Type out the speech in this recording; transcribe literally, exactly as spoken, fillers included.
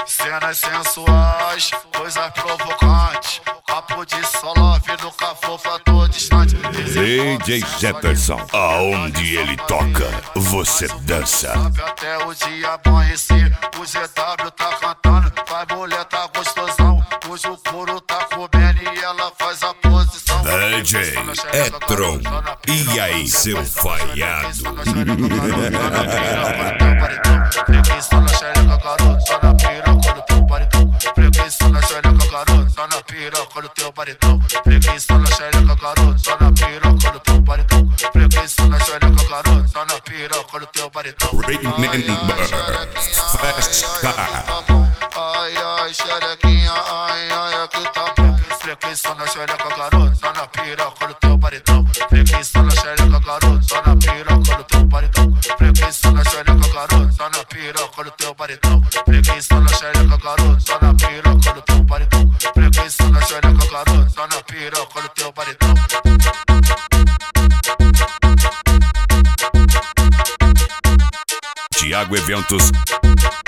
Cenas sensuais, coisas provocantes. Papo de solo, vindo com a fofa tô distante. D J Jefferson, aonde ele toca, você dança. Sabe até o dia amanhecer, o G W tá cantando. Vai mulher tá gostosão, hoje o couro tá comendo e ela faz a posição. D J Etron, e aí seu falhado? Preguiça na xereca, garoto, só na piroca do teu baritão. Preguiça na xereca, garoto, só na piroca do teu baritão. Preguiça na xereca, garoto, só na piroca do teu baritão. Preguiça na xereca, garoto, só na piroca do teu baritão. Remember, fast car. Ai, ai, xerequinha, ai, ai, aqui tá bom. Preguiça na xereca, garoto, só na piroca do teu baritão. Preguiça na xereca, garoto, só na piroca do teu baritão. Preguiça na xereca, garoto, só na piroca do teu baritão. Preguiça na xereca, garoto, só na piroca do teu baritão. Preguiça na xereca, garoto, só na piroca do teu baritão. Thiago Eventos